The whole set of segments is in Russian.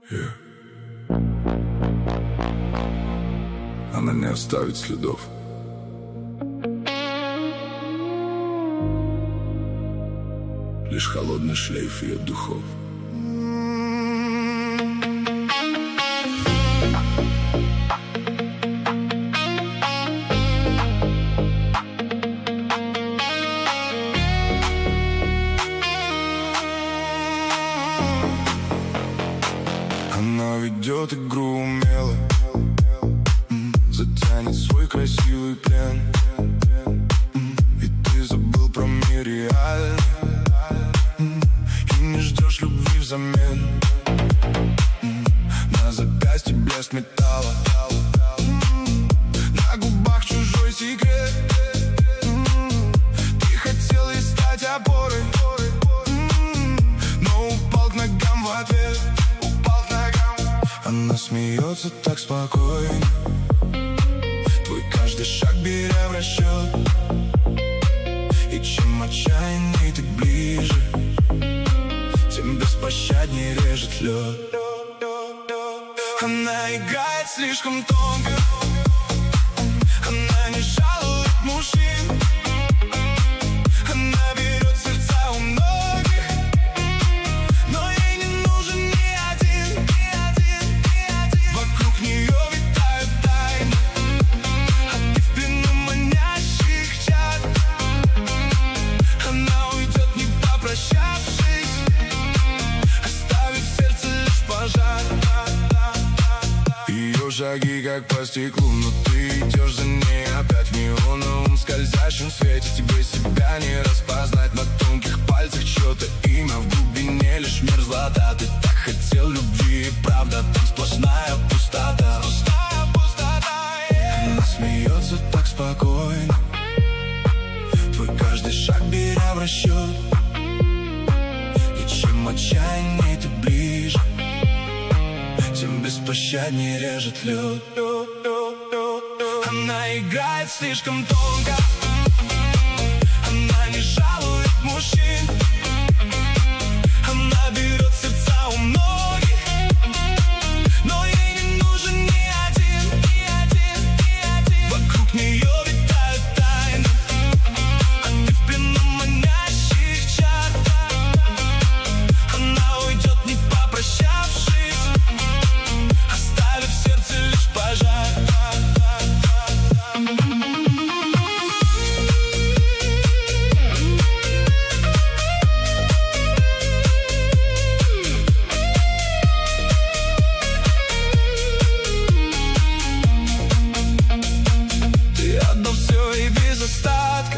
Она не оставит следов. Лишь холодный шлейф ее духов. Она ведет игру умело, затянет свой красивый плен. И ты забыл про мир реальный и не ждешь любви взамен. На запястье блеск металла, на губах чужой секрет. Ты хотел ей стать опорой, но упал к ногам в ответ. Она смеется так спокойно, твой каждый шаг беря в расчет. И чем отчаянней ты ближе, тем беспощадней режет лед. Она играет слишком тонко, она не жалует мужчин. Она берет сердца у многих, но ей не нужен ни один. Вокруг нее витают тайны, а ты в плену манящих чар. Она уйдет, не попрощавшись, оставив в сердце лишь пожар. Ее шаги как по стеклу, но ты идешь за ней опять в неоновом скользящем свете. Тебе себя не распознать на тонких пальцах чье-то имя, в глубине лишь мерзлота. Ты так хотел любви, и правда, там сплошная пустота. Она смеется так спокойно, твой каждый шаг беря в расчет. И чем отчаянней ты ближе, тем беспощаднее режет лед. Она играет слишком тонко, она не жалует мужчин. Она берет сердца у многих, но ей не нужен ни один. Вокруг нее витают тайны, а ты в плену манящих чар. Она уйдет, не попрощавшись, оставив в сердце лишь пожар. Ты отдал все и без остатка,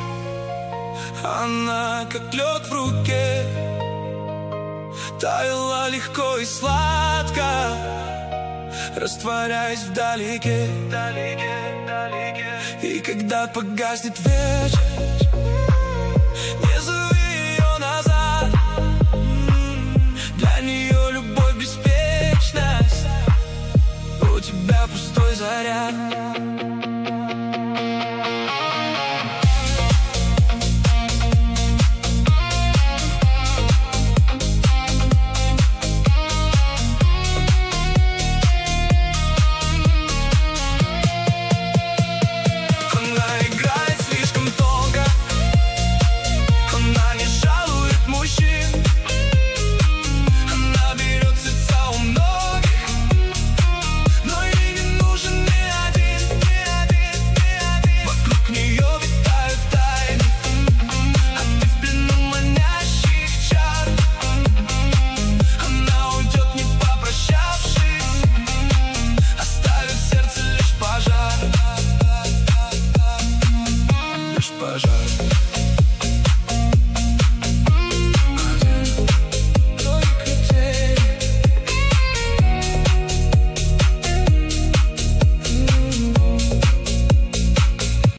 она как лед в руке, таяла легко и сладко, растворяясь вдалеке. И когда погаснет вечер, не зови ее назад. Для нее любовь беспечность, у тебя пустой заряд.